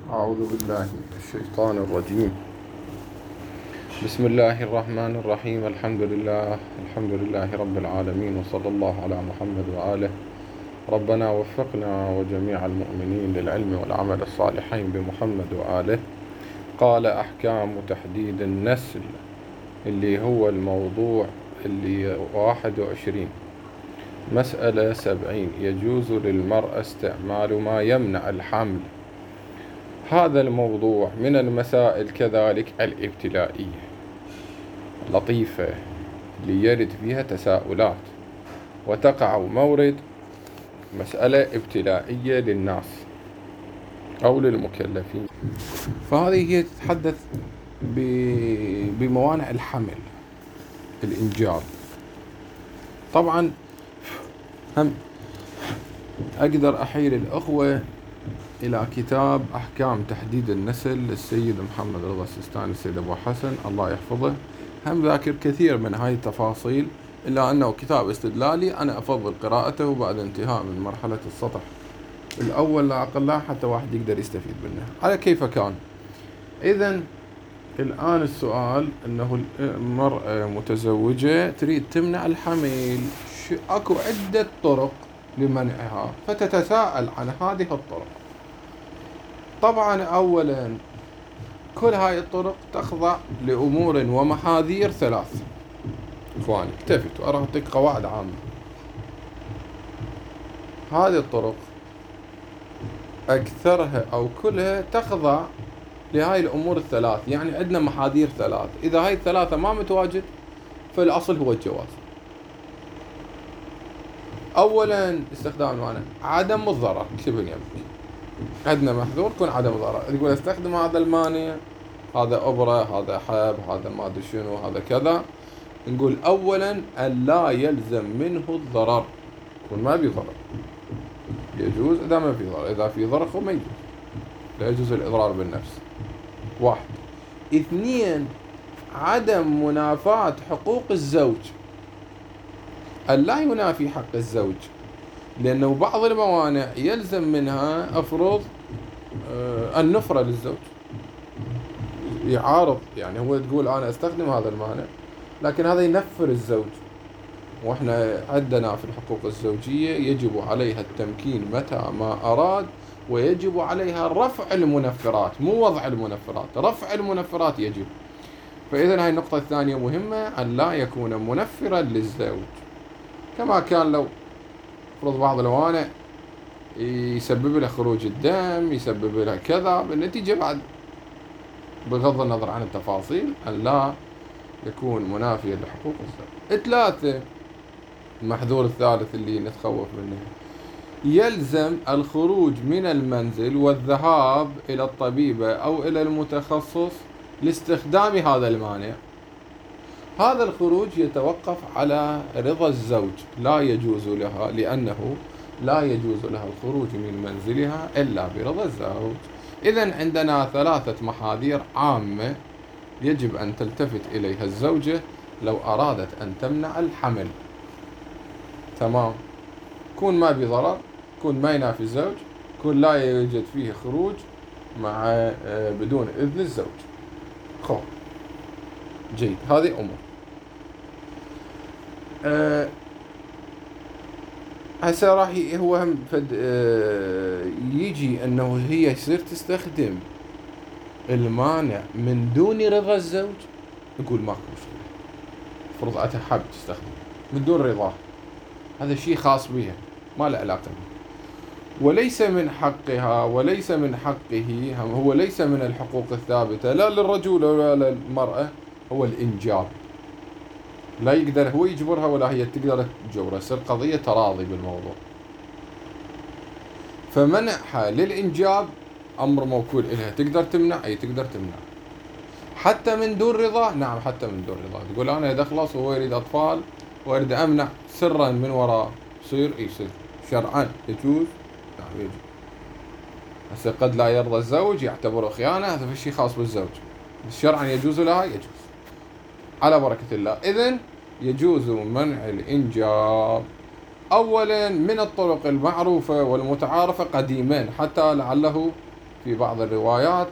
أعوذ بالله من الشيطان الرجيم. بسم الله الرحمن الرحيم. الحمد لله رب العالمين، وصلى الله على محمد وآله. ربنا وفقنا وجميع المؤمنين للعلم والعمل الصالحين بمحمد وآله. قال: أحكام تحديد النسل، اللي هو الموضوع اللي 21. مسألة 70: يجوز للمرأة استعمال ما يمنع الحمل. هذا الموضوع من المسائل كذلك الابتلائية لطيفة، اللي يرد فيها تساؤلات وتقع مورد مسألة ابتلائية للناس أو للمكلفين. فهذه هي تتحدث بموانع الحمل، الإنجاب. طبعا هم أقدر أحيل الأخوة إلى كتاب أحكام تحديد النسل للسيد محمد رضا السيستاني، السيد أبو حسن الله يحفظه. هم ذاكر كثير من هاي التفاصيل، إلا أنه كتاب استدلالي أنا أفضل قراءته بعد انتهاء من مرحلة السطح الأول لا أقل لا، حتى واحد يقدر يستفيد منه على كيف كان. إذن الآن السؤال أنه المرأة متزوجة تريد تمنع الحمل، أكو عدة طرق لمنعها، فتتساءل عن هذه الطرق. طبعا أولا كل هاي الطرق تخضع لأمور ومحاذير ثلاث. إخواني التفتوا، أرى أعطيك قواعد عامة. هذه الطرق أكثرها أو كلها تخضع لهاي الأمور الثلاث، يعني عندنا محاذير ثلاث. إذا هاي الثلاثة ما متواجد فالأصل هو الجواز. أولا استخدام المانع عدم الضرر. اكتبوا يمك عندنا محذور يكون عدم الضرر. تقول استخدم هذا المانع، هذا أبرة، هذا حب، هذا ما أدري شنو، هذا كذا. نقول أولا أن لا يلزم منه الضرر، يكون ما في ضرر، يجوز إذا ما في ضرر. إذا في ضرر ما يجوز، لا يجوز الإضرار بالنفس. واحد. اثنين، عدم منافاة حقوق الزوج، أن لا ينافي حق الزوج، لأنه بعض الموانع يلزم منها أفرض النفرة للزوج، يعارض. يعني هو تقول أنا أستخدم هذا المانع لكن هذا ينفر الزوج، وإحنا عندنا في الحقوق الزوجية يجب عليها التمكين متى ما أراد، ويجب عليها رفع المنفرات، مو وضع المنفرات، رفع المنفرات يجب. فإذا هاي النقطة الثانية مهمة، أن لا يكون منفرا للزوج. كما كان لو فرض بعض الموانع يسبب له خروج الدم، يسبب له كذا، بالنتيجة بعد بغض النظر عن التفاصيل أن لا يكون منافيا لحقوق الزوج. ثلاثة، المحذور الثالث اللي نتخوف منه، يلزم الخروج من المنزل والذهاب إلى الطبيبة أو إلى المتخصص لاستخدام هذا المانع. هذا الخروج يتوقف على رضا الزوج، لا يجوز لها، لأنه لا يجوز لها الخروج من منزلها إلا برضا الزوج. إذن عندنا ثلاثة محاذير عامة يجب أن تلتفت إليها الزوجة لو أرادت أن تمنع الحمل. تمام، كون ما بضرر، كون ما ينافي الزوج، كون لا يوجد فيه خروج مع بدون إذن الزوج. جيد، هذه أمور. هسه راح هو هم يجي أنه هي يصير تستخدم المانع من دون رضا الزوج. يقول ماكو مشكلة، فرض أتحب تستخدم من دون رضاه، هذا شيء خاص بها ما له علاقة به، وليس من حقها وليس من حقه. هو ليس من الحقوق الثابتة لا للرجل ولا للمرأة هو الإنجاب. لا يقدر هو يجبرها ولا هي تقدر تجبره، يصير قضية تراضي بالموضوع. فمنعها للإنجاب أمر موكول إليها، تقدر تمنع، أي تقدر تمنع حتى من دون رضا. نعم، حتى من دون رضا. تقول أنا إذا خلص وهو يريد أطفال ويريد أمنع سرا من وراء، يصير يصير شرعا يجوز. نعم يجوز. هسه قد لا يرضى الزوج، يعتبره خيانة، هذا في شيء خاص بالزوج، شرعا يجوز لها، يجوز على بركة الله. إذن يجوز منع الإنجاب أولا من الطرق المعروفة والمتعارفة قديما، حتى لعله في بعض الروايات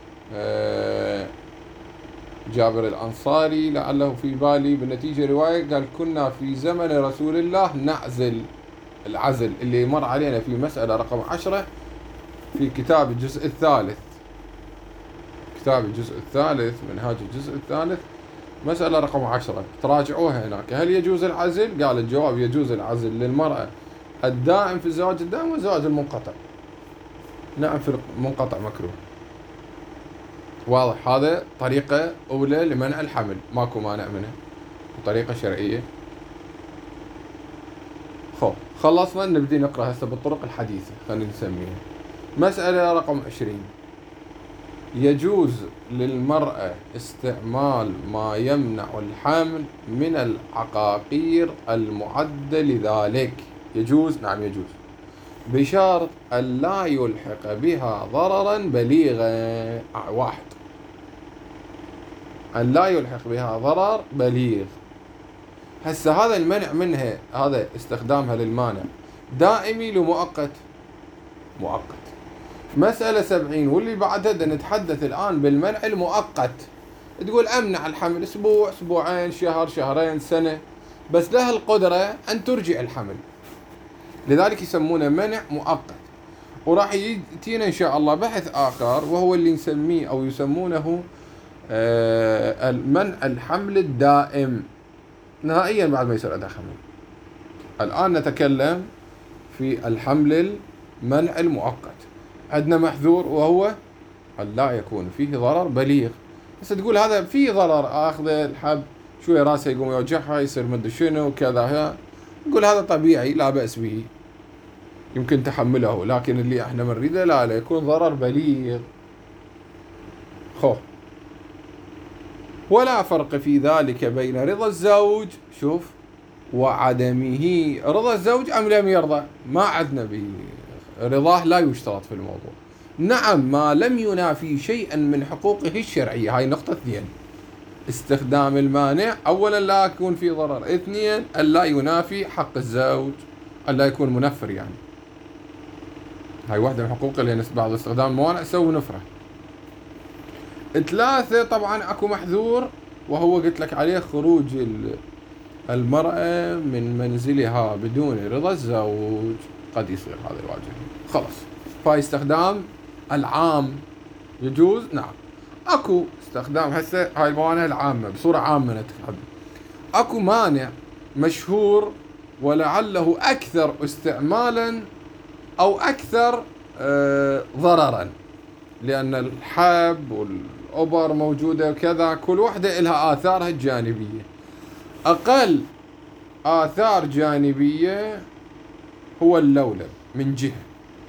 جابر الأنصاري لعله في بالي بالنتيجة رواية قال كنا في زمن رسول الله نعزل العزل اللي مر علينا في مسألة رقم 10 في كتاب الجزء الثالث، كتاب الجزء الثالث منهاج الجزء الثالث مسألة رقم 10 تراجعوها هناك. هل يجوز العزل؟ قال الجواب يجوز العزل للمرأة الدائم في الزواج الدائم والزواج المنقطع. نعم في المنقطع مكروه. واضح؟ هذا طريقة أولى لمنع الحمل ماكو مانع منها، طريقة شرعية. خلصنا نبدي نقرأ هسه بالطرق الحديثة، خلينا نسميها. مسألة رقم 20 يجوز للمرأة استعمال ما يمنع الحمل من العقاقير المعدة لذلك. يجوز؟ نعم يجوز، بشرط أن لا يلحق بها ضررا بليغا. واحد، أن لا يلحق بها ضرر بليغ. هسه هذا المنع منها، هذا استخدامها للمانع دائمي لمؤقت؟ مؤقت. مسألة 70 واللي بعدها نتحدث الآن بالمنع المؤقت. تقول أمنع الحمل أسبوع، أسبوعين، شهر، شهرين، سنة، بس لها القدرة أن ترجع الحمل، لذلك يسمونه منع مؤقت. وراح يأتينا إن شاء الله بحث آخر وهو اللي نسميه أو يسمونه منع الحمل الدائم نهائيا بعد ما يصير عندها حمل. الآن نتكلم في الحمل المنع المؤقت. عندنا محذور وهو أن لا يكون فيه ضرر بليغ. بس تقول هذا فيه ضرر، آخذ الحب شوية راسه يقوم يوجعها يصير مدري شنو كذا، نقول هذا طبيعي لا بأس به يمكن تحمله، لكن اللي احنا نريده لا يكون ضرر بليغ. ولا فرق في ذلك بين رضا الزوج، شوف، وعدمه. رضا الزوج أم لم يرضى ما عدنا به، رضاه لا يشترط في الموضوع. نعم ما لم ينافي شيئا من حقوقه الشرعية. هاي نقطة 2، استخدام المانع أولا لا يكون في ضرر، 2 أن لا ينافي حق الزوج، أن لا يكون منفر يعني. هاي واحدة من حقوقه اللي بعد استخدام الموانع سووا نفرة. 3 طبعا اكو محذور وهو قلت لك عليه خروج المرأة من منزلها بدون رضا الزوج، قد يصير هذا الواجه. خلاص، فاي استخدام العام يجوز. نعم اكو استخدام هسه هاي الموانع العامة بصورة عامة نتحدث. اكو مانع مشهور ولعله اكثر استعمالا او اكثر ضررا، لأن الحب والأبر موجودة وكذا، كل واحدة لها آثارها الجانبية. أقل آثار جانبية هو اللولب من جهة،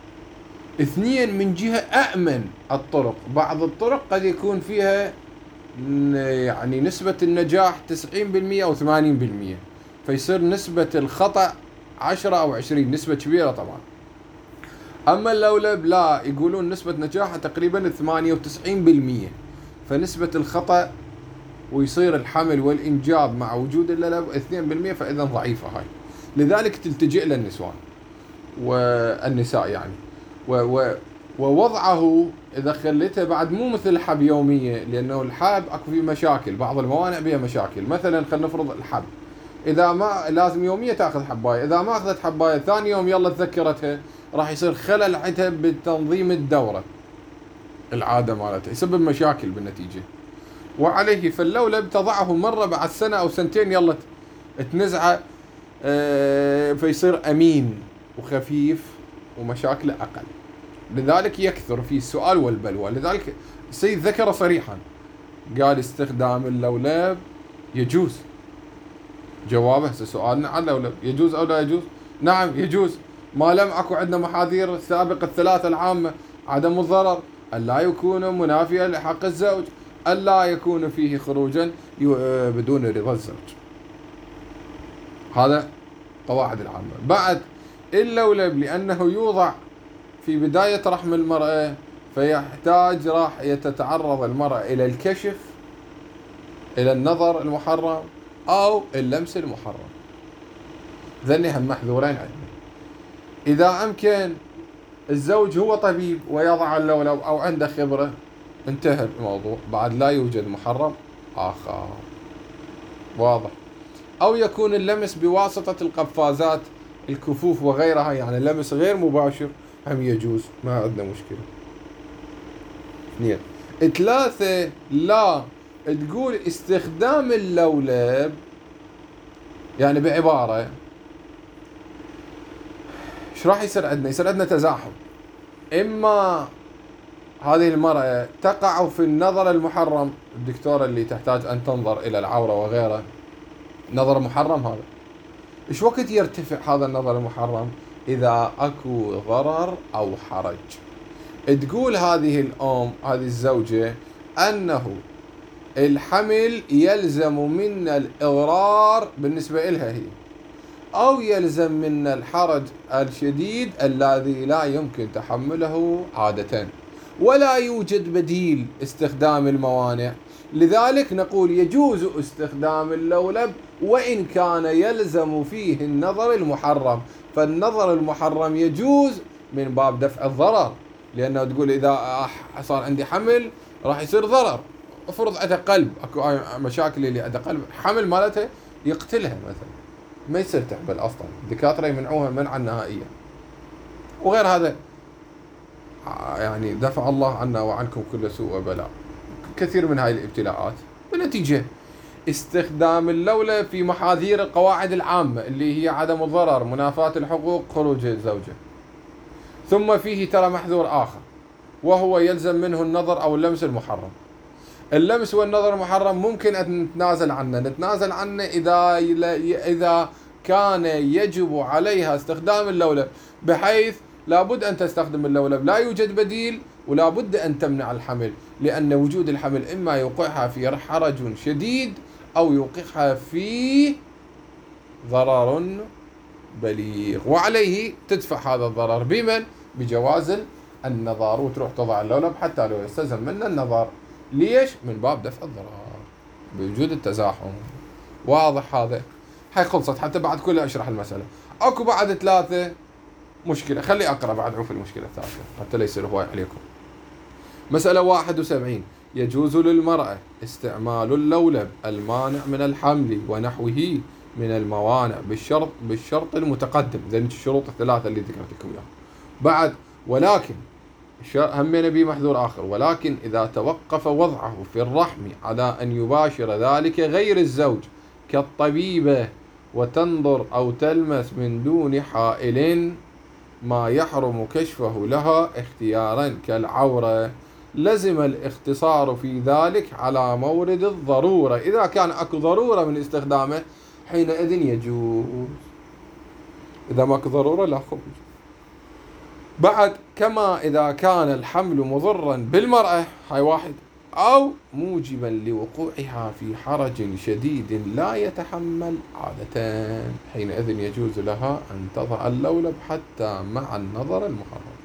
2 من جهة أأمن الطرق. بعض الطرق قد يكون فيها يعني نسبة النجاح 90% أو 80%، فيصير نسبة الخطأ 10 أو 20، نسبة كبيرة طبعا. أما اللولب لا، يقولون نسبة نجاحه تقريبا 98%، فنسبة الخطأ ويصير الحمل والإنجاب مع وجود اللولب 2%، فإذا ضعيفة هاي. لذلك تلتجئ للنسوان والنساء يعني. ووضعه إذا خليته بعد مو مثل الحب يومية، لأنه الحب أكو فيه مشاكل، بعض الموانع بها مشاكل. مثلا خلينا نفرض الحب إذا ما لازم يومية تأخذ حباية، إذا ما أخذت حباية ثاني يوم يلا تذكرتها، راح يصير خلل عندها بتنظيم الدورة، العادة مالتها، يسبب مشاكل بالنتيجة. وعليه فاللولب تضعه مرة بعد سنة أو سنتين يلا تنزعه، فيصير أمين وخفيف ومشاكله أقل، لذلك يكثر فيه السؤال والبلوى. لذلك السيد ذكر صريحا قال استخدام اللولب يجوز. جوابه سؤالنا عن اللولب يجوز أو لا يجوز؟ نعم يجوز، ما لم أكو عندنا محاذير سابقة الثلاثة العامة: عدم الضرر، أن لا يكون منافيا لحق الزوج، أن لا يكون فيه خروجا بدون رضا الزوج. هذا قواعد العامة. بعد اللولب لأنه يوضع في بداية رحم المرأة، فيحتاج راح تتعرض المرأة إلى الكشف، إلى النظر المحرم أو اللمس المحرم. ذني هم محذورين عندنا. إذا أمكن الزوج هو طبيب ويضع اللولب أو عنده خبرة، انتهى الموضوع، بعد لا يوجد محرم آخر. واضح. أو يكون اللمس بواسطة القفازات، الكفوف وغيرها، يعني لمس غير مباشر هم يجوز، ما عندنا مشكلة. 2. 3. لا تقول استخدام اللولب، يعني بعبارة ايش راح يصير عندنا؟ يصير عندنا تزاحم. اما هذه المرأة تقع في النظر المحرم، الدكتورة اللي تحتاج ان تنظر الى العورة وغيره، نظر محرم هذا. ايش وقت يرتفع هذا النظر المحرم؟ اذا اكو ضرر او حرج. تقول هذه الام، هذه الزوجة، انه الحمل يلزم منا الاضرار بالنسبة إلها هي، أو يلزم منا الحرج الشديد الذي لا يمكن تحمله عادة، ولا يوجد بديل استخدام الموانع. لذلك نقول يجوز استخدام اللولب وإن كان يلزم فيه النظر المحرم. فالنظر المحرم يجوز من باب دفع الضرر، لأنه تقول إذا صار عندي حمل راح يصير ضرر. افرض عندها قلب، اكو مشاكل اللي عندها قلب، حمل مالتها يقتلها مثلا، ما يصير تحمل اصلا، الدكاتره يمنعوها منعا نهائيا. وغير هذا يعني دفع الله عنا وعنكم كل سوء وبلاء كثير من هاي الابتلاءات. بنتيجه استخدام اللولب في محاذير القواعد العامه اللي هي عدم الضرر، منافاة الحقوق، خروج الزوجه. ثم فيه ترى محذور اخر، وهو يلزم منه النظر او اللمس المحرم. اللمس والنظر المحرم ممكن أن نتنازل عنه إذا كان يجب عليها استخدام اللولب، بحيث لابد أن تستخدم اللولب، لا يوجد بديل، ولا بد أن تمنع الحمل، لأن وجود الحمل إما يوقعها في حرج شديد أو يوقعها في ضرر بليغ، وعليه تدفع هذا الضرر بمن؟ بجواز النظر، وتروح تضع اللولب حتى لو يستلزم منا النظر. ليش؟ من باب دفع الضرر بوجود التزاحم. واضح هذا؟ هاي خلصت، حتى بعد كلها اشرح المسألة. اكو بعد 3 مشكلة، خلي اقرأ بعد عوف المشكلة الثالثة حتى لا يصير هواي عليكم. مسألة 71. يجوز للمرأة استعمال اللولب المانع من الحمل ونحوه من الموانع بالشرط المتقدم، زين الشروط الثلاثة اللي ذكرت لكم اياها. بعد ولكن همنا به محذور آخر، ولكن إذا توقف وضعه في الرحم على أن يباشر ذلك غير الزوج كالطبيبة وتنظر أو تلمس من دون حائل ما يحرم كشفه لها اختيارا كالعورة، لزم الاختصار في ذلك على مورد الضرورة. إذا كان أكو ضرورة من استخدامه حينئذ يجوز، إذا ما أكو ضرورة لا خروج. بعد كما إذا كان الحمل مضرا بالمرأة، هاي واحد، أو موجبا لوقوعها في حرج شديد لا يتحمل عادة، حينئذ يجوز لها أن تضع اللولب حتى مع النظر المحرم.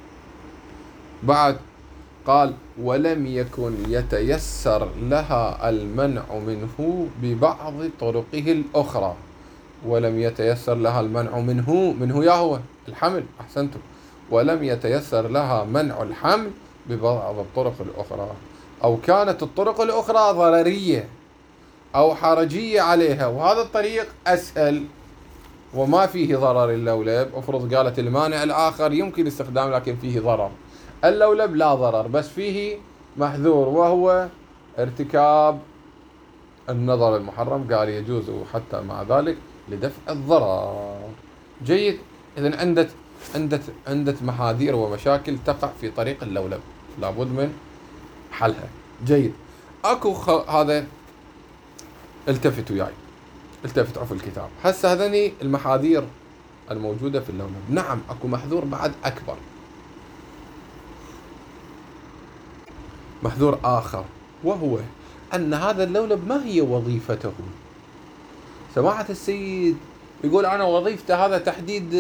بعد قال ولم يكن يتيسر لها المنع منه ببعض طرقه الأخرى. ولم يتيسر لها المنع منه يا هو الحمل، أحسنتم. ولم يتيسر لها منع الحمل ببعض الطرق الأخرى، أو كانت الطرق الأخرى ضررية أو حرجية عليها، وهذا الطريق أسهل وما فيه ضرر اللولب. افرض قالت المانع الآخر يمكن استخدام لكن فيه ضرر، اللولب لا ضرر بس فيه محذور وهو ارتكاب النظر المحرم، قال يجوز حتى مع ذلك لدفع الضرر. جيد. إذن عندت محاذير ومشاكل تقع في طريق اللولب لابد من حلها. جيد. اكو هذا التفتوا وياي، التفتوا في الكتاب. هسه هذني المحاذير الموجودة في اللولب. نعم اكو محذور بعد اكبر، محذور آخر، وهو أن هذا اللولب ما هي وظيفته. سماحة السيد يقول أنا وظيفته هذا تحديد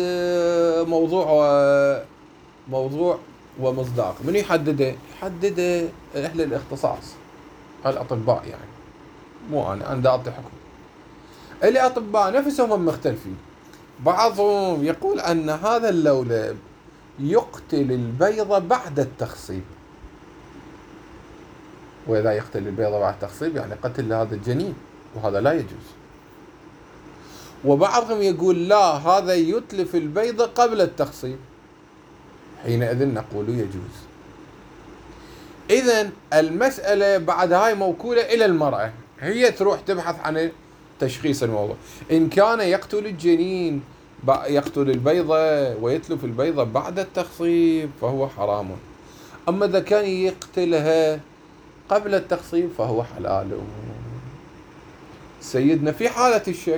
موضوع ومصداق. من يحدده؟ يحدده أهل الاختصاص، الأطباء يعني، مو أنا دا أعطي حكم. الأطباء نفسهم مختلفين. بعضهم يقول أن هذا اللولب يقتل البيضة بعد التخصيب. وإذا يقتل البيضة بعد التخصيب يعني قتل هذا الجنين، وهذا لا يجوز. وبعضهم يقول لا، هذا يتلف البيضة قبل التخصيب، حينئذ نقول يجوز. إذن المسألة بعد هاي موكولة إلى المرأة، هي تروح تبحث عن تشخيص الموضوع. إن كان يقتل الجنين، يقتل البيضة ويتلف البيضة بعد التخصيب فهو حرام. أما إذا كان يقتلها قبل التخصيب فهو حلال. سيدنا في حالة الشك،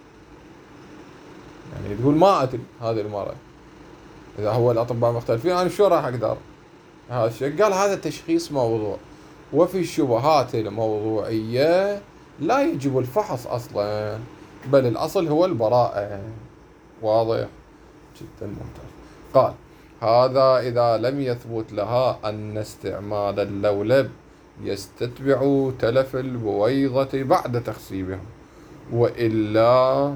يعني تقول ما أدري هذه المرأة، إذا هو الأطباء مختلفين أنا شو راح أقدر هذا الشيء؟ قال هذا تشخيص موضوع، وفي الشبهات الموضوعية لا يجب الفحص أصلا، بل الأصل هو البراءة. واضح جدا ممتاز. قال هذا إذا لم يثبت لها أن استعمال اللولب يستتبع تلف البويضة بعد تخصيبها، وإلا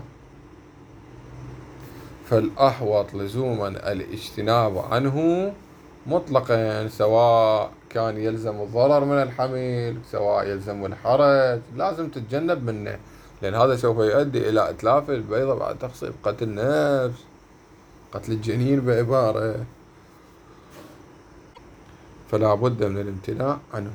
فالأحوط لزوما الاجتناب عنه مطلقا، سواء كان يلزم الضرر من الحمل سواء يلزم الحرج، لازم تتجنب منه، لأن هذا سوف يؤدي إلى إتلاف البيضة بعد تخصيب، قتل نفس، قتل الجنين بعبارة، فلا بد من الامتناع عنه.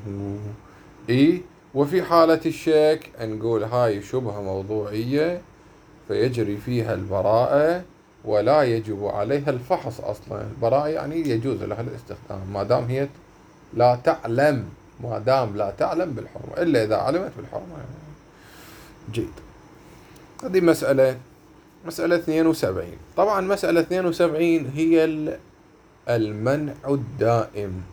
وفي حالة الشك نقول هاي شبهة موضوعية فيجري فيها البراءة ولا يجب عليها الفحص أصلا. البراءة يعني يجوز لها الاستخدام ما دام هي لا تعلم، ما دام لا تعلم بالحرمة، إلا إذا علمت بالحرمة. جيد. هذه مسألة 72. طبعا مسألة 72 هي المنع الدائم.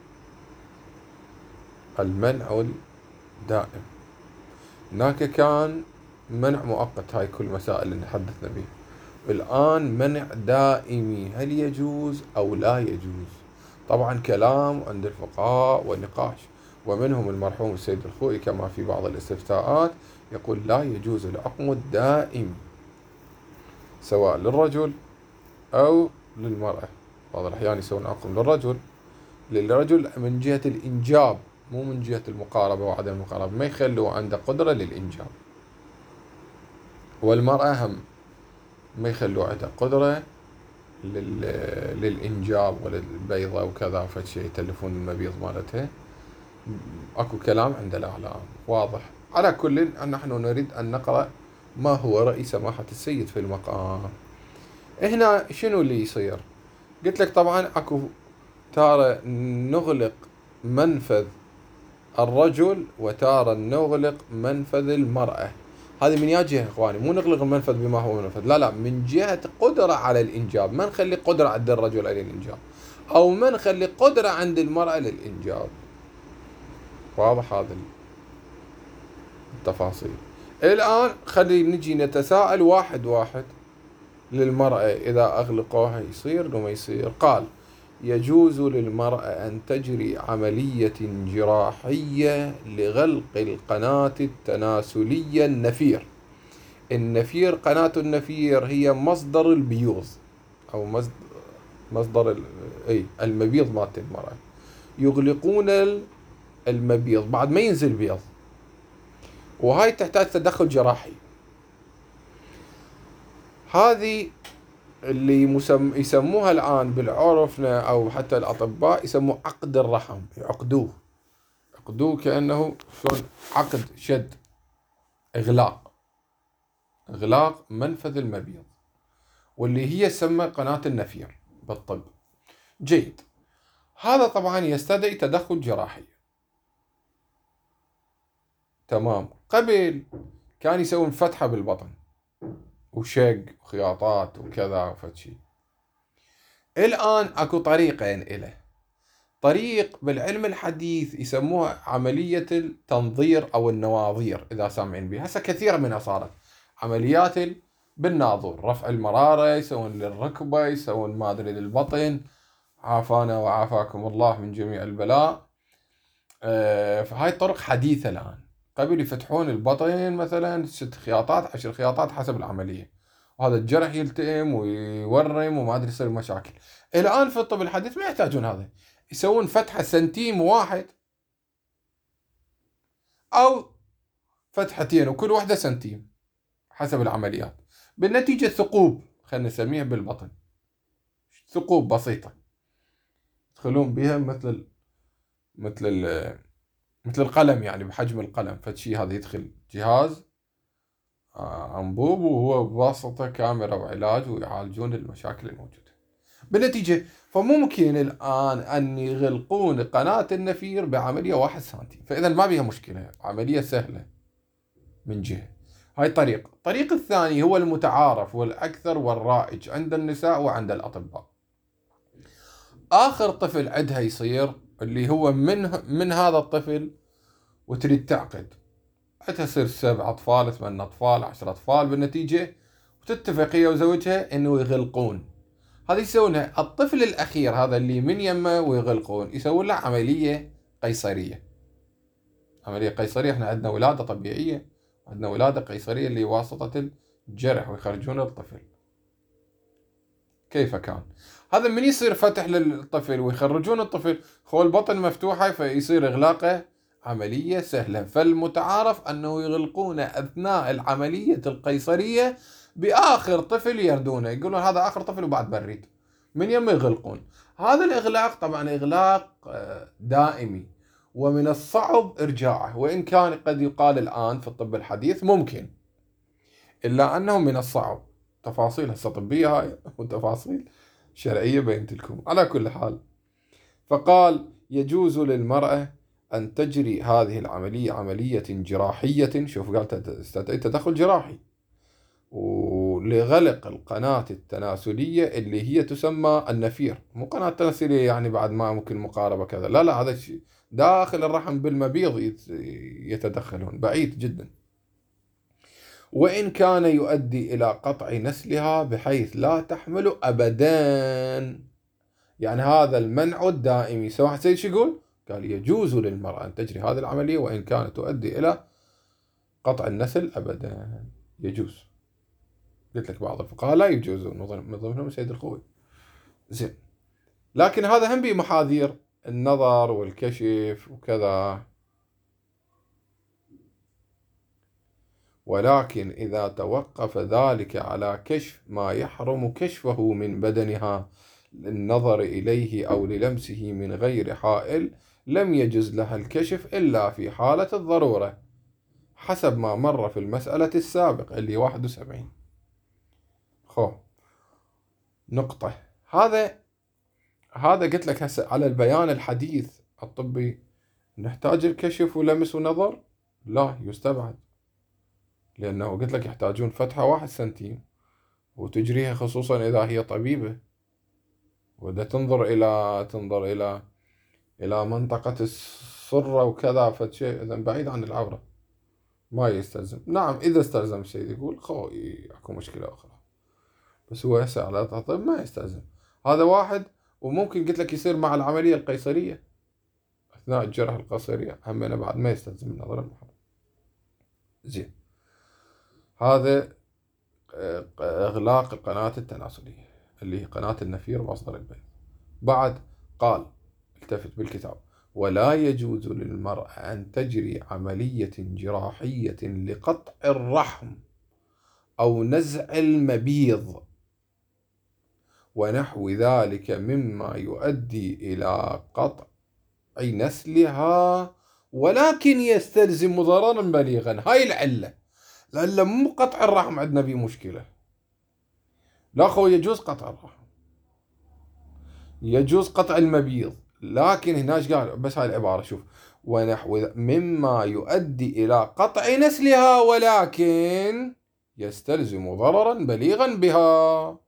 المنع الدائم. هناك كان منع مؤقت، هاي كل مسائل اللي نحدثنا بها. الآن منع دائمي، هل يجوز أو لا يجوز؟ طبعا كلام عند الفقهاء والنقاش، ومنهم المرحوم السيد الخوئي كما في بعض الاستفتاءات يقول لا يجوز العقم الدائم سواء للرجل أو للمرأة. بعض الأحيان يسوون عقم للرجل من جهة الإنجاب، مو من جهة المقاربة وعدم المقاربة، ما يخلوا عنده قدرة للإنجاب. والمرأة هم ما يخلوا عندها قدرة للإنجاب وللبيضة وكذا، فشي يتلفون المبيض مالتها. أكو كلام عند الأعلام واضح. على كل نحن نريد أن نقرأ ما هو رأي سماحة السيد في المقام. هنا شنو اللي يصير؟ قلت لك طبعا أكو تارة نغلق منفذ الرجل وتارة نغلق منفذ المرأة. هذه من جهة إخواني، مو نغلق المنفذ بما هو منفذ، لا، من جهة قدرة على الإنجاب، ما نخلي قدرة عند الرجل على الإنجاب، أو ما نخلي قدرة عند المرأة للإنجاب. واضح هذا التفاصيل. الآن خلي نجي نتساءل واحد واحد. للمرأة إذا أغلقوها يصير لو ما يصير؟ قال يجوز للمرأة أن تجري عملية جراحية لغلق القناة التناسلية النفير. النفير، قناة النفير هي مصدر البيوض أو مصدر المبيض مالت المرأة. يغلقون المبيض بعد ما ينزل بيض، وهاي تحتاج تدخل جراحي. هذه اللي يسموها الآن بالعرفنا أو حتى الأطباء يسموه عقد الرحم. يعقدوه كأنه شلون عقد شد، إغلاق منفذ المبيض، واللي هي تسمى قناة النفير بالطب. جيد. هذا طبعا يستدعي تدخل جراحي. تمام. قبل كان يسوون فتحة بالبطن وشق وخياطات وكذا وفتشي. الآن أكو طريقين إله. طريق بالعلم الحديث يسموها عملية التنظير أو النواظير، إذا سامعين بها. هسه كثيرة منها صارت عمليات بالناظور، رفع المرارة، يسوون للركبة، يسوون ما أدري للبطن، عافانا وعافاكم الله من جميع البلاء. فهاي الطرق حديثة الآن. قبل يفتحون البطن مثلا 6 خياطات 10 خياطات حسب العملية، وهذا الجرح يلتئم ويورم وما أدري يصير مشاكل. الآن في الطب الحديث ما يحتاجون هذا، يسوون فتحة سنتيم واحد أو فتحتين وكل واحدة سنتيم حسب العمليات، بالنتيجة ثقوب خلينا نسميها بالبطن، ثقوب بسيطة يدخلون بها مثل القلم، يعني بحجم القلم، فشي هذا يدخل جهاز أنبوب وهو بواسطة كاميرا وعلاج ويعالجون المشاكل الموجودة. بالنتيجة فممكن الآن أن يغلقون قناة النفير بعملية 1 سنتيم، فإذا ما بيها مشكلة، عملية سهلة من جهة. هاي الطريق الثاني هو المتعارف والأكثر والرائج عند النساء وعند الأطباء. آخر طفل عندها يصير اللي هو من هذا الطفل وتريد تعقد، عندها يصير 7 أطفال 8 أطفال 10 أطفال، بالنتيجة وتتفق هي وزوجها إنه يغلقون. هذا يسوونها الطفل الأخير هذا اللي من يمه ويغلقون، يسوون له عملية قيصرية. عملية قيصرية، احنا عندنا ولادة طبيعية، عندنا ولادة قيصرية اللي واسطة الجرح ويخرجون الطفل. كيف كان هذا؟ من يصير فتح للطفل ويخرجون الطفل، خو البطن مفتوحة، فيصير إغلاقه عملية سهلة. فالمتعارف أنه يغلقون أثناء العملية القيصرية بآخر طفل يردونه، يقولون هذا آخر طفل وبعد بريد، من يم يغلقون. هذا الإغلاق طبعا إغلاق دائمي، ومن الصعب إرجاعه، وإن كان قد يقال الآن في الطب الحديث ممكن، إلا أنه من الصعب. تفاصيل هسه طبية هاي وتفاصيل شرعية بينت لكم. على كل حال، فقال يجوز للمرأة أن تجري هذه العملية عملية جراحية، شوف قال تدخل جراحي، ولغلق القناة التناسلية اللي هي تسمى النفير. مو قناة تناسلية يعني بعد ما ممكن مقاربة كذا، لا هذا الشيء داخل الرحم بالمبيض يتدخلون، بعيد جدا. وإن كان يؤدي إلى قطع نسلها بحيث لا تحمل أبدا، يعني هذا المنع الدائمي. سواء سيد شو يقول؟ قال يجوز للمرأة أن تجري هذه العملية وإن كانت تؤدي إلى قطع النسل أبدا، يجوز. قلت لك بعض الفقهاء لا يجوز، من ضمنهم سيد الخوي. زين، لكن هذا هم بمحاذير النظر والكشف وكذا. ولكن إذا توقف ذلك على كشف ما يحرم كشفه من بدنها للنظر إليه أو للمسه من غير حائل، لم يجز لها الكشف إلا في حالة الضرورة، حسب ما مر في المسألة السابقة اللي 71. نقطة. هذا قلت لك هسه على البيان الحديث الطبي، نحتاج الكشف ولمس ونظر؟ لا، يستبعد، لأنه قلت لك يحتاجون فتحة 1 سنتيم وتجريها، خصوصا إذا هي طبيبة وده تنظر إلى منطقة السرة وكذا، فشيء إذا بعيد عن العورة ما يستلزم. نعم إذا استلزم السيد يقول أكو مشكلة أخرى، بس هو هسه على الطب ما يستلزم. هذا واحد. وممكن قلت لك يصير مع العملية القيصرية أثناء الجراحة القيصرية، هم أنا بعد ما يستلزم النظر المحرم. زين، هذا إغلاق القناة التناسلية اللي هي قناة النفير ومصدر البيض. بعد قال، التفت بالكتاب، ولا يجوز للمرأة أن تجري عملية جراحية لقطع الرحم أو نزع المبيض ونحو ذلك مما يؤدي إلى قطع نسلها، ولكن يستلزم ضررا بليغا. هاي العلة، لأن مو قطع الرحم عندنا به مشكلة، لا خو يجوز قطع الرحم، يجوز قطع المبيض، لكن هناش قال بس هاي العبارة، شوف، ونحو مما يؤدي إلى قطع نسلها ولكن يستلزم ضررا بليغا بها.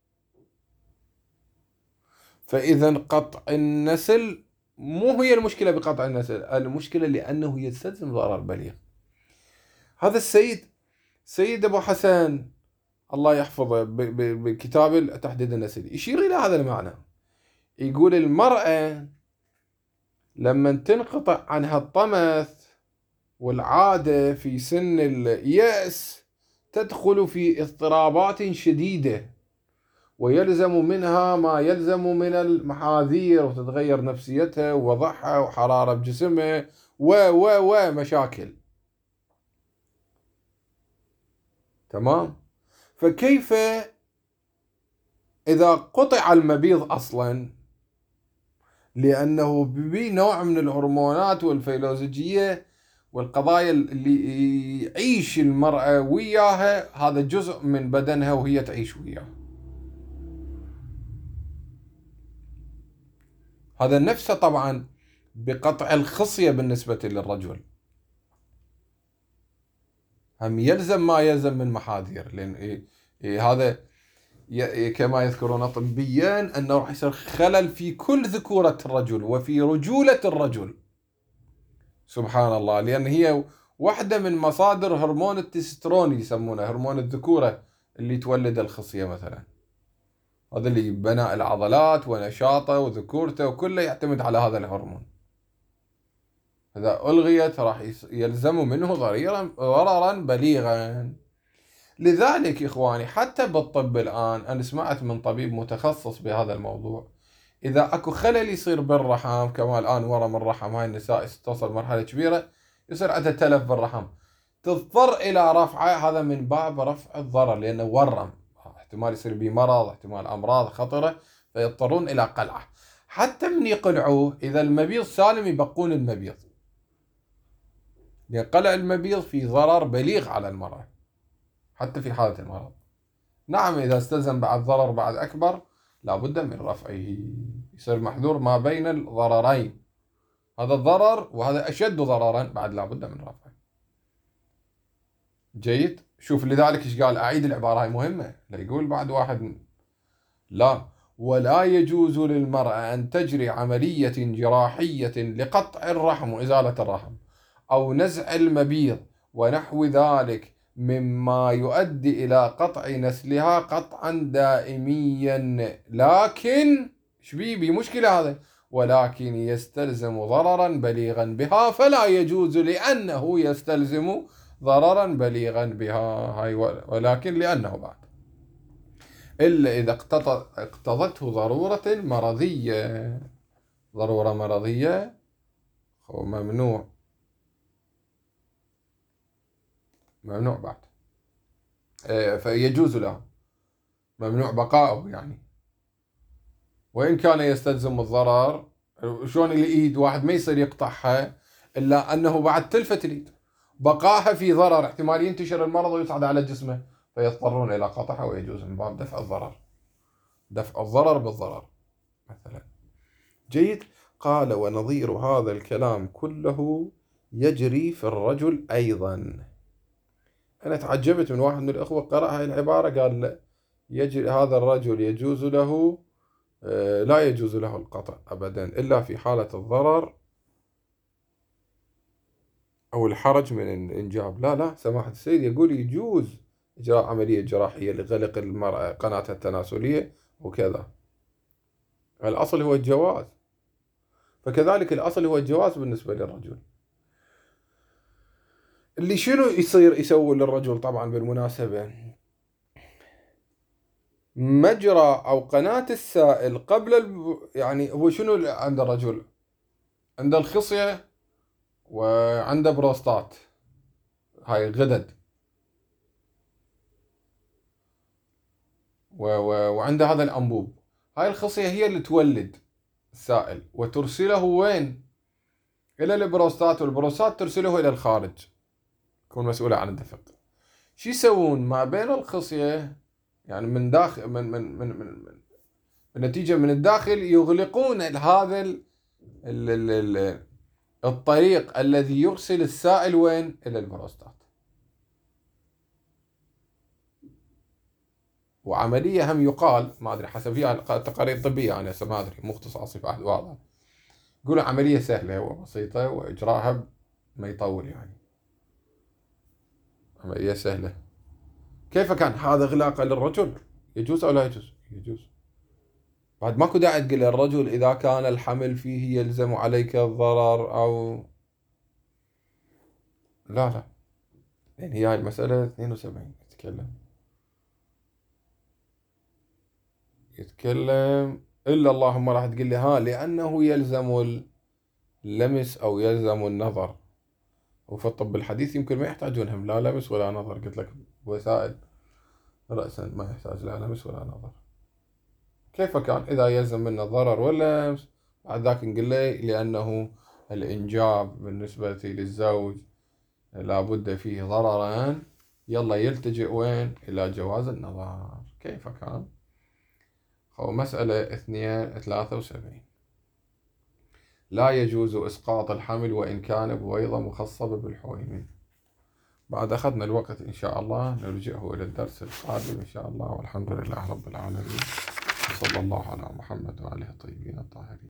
فإذا قطع النسل مو هي المشكلة بقطع النسل، المشكلة لأنه يستلزم ضرر بليغ. هذا سيد أبو حسن الله يحفظه بكتاب تحديد النسل يشير إلى هذا المعنى. يقول المرأة لما تنقطع عنها الطمث والعادة في سن اليأس تدخل في اضطرابات شديدة، ويلزم منها ما يلزم من المحاذير، وتتغير نفسيتها ووضعها وحرارة بجسمها ومشاكل. تمام. فكيف إذا قطع المبيض أصلا، لأنه بنوع من الهرمونات والفيزيولوجية والقضايا اللي يعيش المرأة وياها، هذا جزء من بدنها وهي تعيش وياه. هذا نفسه طبعا بقطع الخصية بالنسبة للرجل، هم يلزم ما يلزم من محاذير، لأن هذا كما يذكرون طبيا أنه راح يصير خلل في كل ذكورة الرجل وفي رجولة الرجل. سبحان الله، لأن هي واحدة من مصادر هرمون التسترون، يسمونه هرمون الذكورة، اللي تولد الخصية مثلا. هذا اللي بناء العضلات ونشاطه وذكورته وكله يعتمد على هذا الهرمون. إذا ألغيت راح يلزم منه ضررا بليغا. لذلك إخواني حتى بالطب الآن أنا سمعت من طبيب متخصص بهذا الموضوع، إذا أكو خلل يصير بالرحم، كما الآن ورم الرحم، هاي النساء توصل مرحلة كبيرة يصير عندها تلف بالرحم، تضطر إلى رفعه. هذا من باب رفع الضرر، لأنه ورم، احتمال يصير به مرض، احتمال أمراض خطرة، فيضطرون إلى قلعه. حتى من يقلعوه إذا المبيض سالم يبقون المبيض، لأن قلع المبيض في ضرر بليغ على المرأة حتى في حالة المرض. نعم إذا استلزم بعد ضرر بعد أكبر لا بد من رفعه، يصير محذور ما بين الضررين، هذا الضرر وهذا أشد ضررا، بعد لا بد من رفعه. جيد. شوف لذلك إيش قال، أعيد العبارة هاي مهمة، لا يقول بعد واحد لا. ولا يجوز للمرأة أن تجري عملية جراحية لقطع الرحم وإزالة الرحم أو نزع المبيض ونحو ذلك مما يؤدي إلى قطع نسلها قطعا دائميا، لكن شبيبي مشكلة هذا، ولكن يستلزم ضررا بليغا بها فلا يجوز لأنه يستلزم ضررا بليغا بها. هاي ولكن لأنه بعد إلا إذا اقتضته ضرورة مرضية. ضرورة مرضية هو ممنوع بعد، فيجوز له، ممنوع بقاؤه يعني، وإن كان يستلزم الضرر. شلون الإيد واحد ما يصير يقطعها إلا أنه بعد تلفت الإيد، بقاها في ضرر، احتمال ينتشر المرض ويصعد على جسمه، فيضطرون إلى قطعها، ويجوز من باب دفع الضرر، دفع الضرر بالضرر مثلا. جيد. قال ونظير هذا الكلام كله يجري في الرجل أيضا. أنا تعجبت من واحد من الأخوة قرأ هاي العبارة قال لا، يجري هذا الرجل يجوز له لا يجوز له القطع أبدا إلا في حالة الضرر أو الحرج من الإنجاب. لا سماحة السيد يقول يجوز إجراء عملية جراحية لغلق المرأة قناتها التناسلية وكذا، الأصل هو الجواز، فكذلك الأصل هو الجواز بالنسبة للرجل. اللي شنو يصير يسوي للرجل طبعا بالمناسبة، مجرى أو قناة السائل قبل يعني هو شنو عند الرجل، عند الخصية وعنده بروستات، هاي غدد، وعنده هذا الأنبوب. هاي الخصية هي اللي تولد السائل وترسله وين؟ إلى البروستات، والبروستات ترسله إلى الخارج، تكون مسؤولة عن الدفق. شو يسوون ما بين الخصية يعني من داخل بالنتيجة من الداخل يغلقون هذا الطريق الذي يرسل السائل وين؟ إلى البروستات. وعملية هم يقال ما أدري حسب فيها تقارير طبية، أنا ما أدري مختص في أحد واضح، يقولوا عملية سهلة وبسيطة وإجراءها ما يطول يعني، عملية سهلة. كيف كان هذا إغلاقا للرجل؟ يجوز أو لا يجوز؟ يجوز. بعد ماكو داعي تقول للرجل إذا كان الحمل فيه يلزم عليك الضرر أو لا، يعني هي المسألة 72 تتكلم. يتكلم إلا اللهم راح تقول لي لأنه يلزم اللمس أو يلزم النظر. وفي الطب الحديث يمكن ما يحتاجونهم لا لمس ولا نظر، قلت لك وسائل رأسا ما يحتاج لا لمس ولا نظر. كيف كان إذا يلزم منه ضرر ولا لمس؟ بعد ذاك نقول لي لأنه الإنجاب بالنسبة للزوج لابد فيه ضرران، يلا يلتجئ وين؟ إلى جواز النظر. كيف كان؟ مسألة 73. لا يجوز إسقاط الحمل وإن كان بويضة مخصبة بالحويمن. بعد أخذنا الوقت إن شاء الله نرجعه إلى الدرس القادم إن شاء الله، والحمد لله رب العالمين، صلى الله على محمد وآله الطيبين الطاهرين.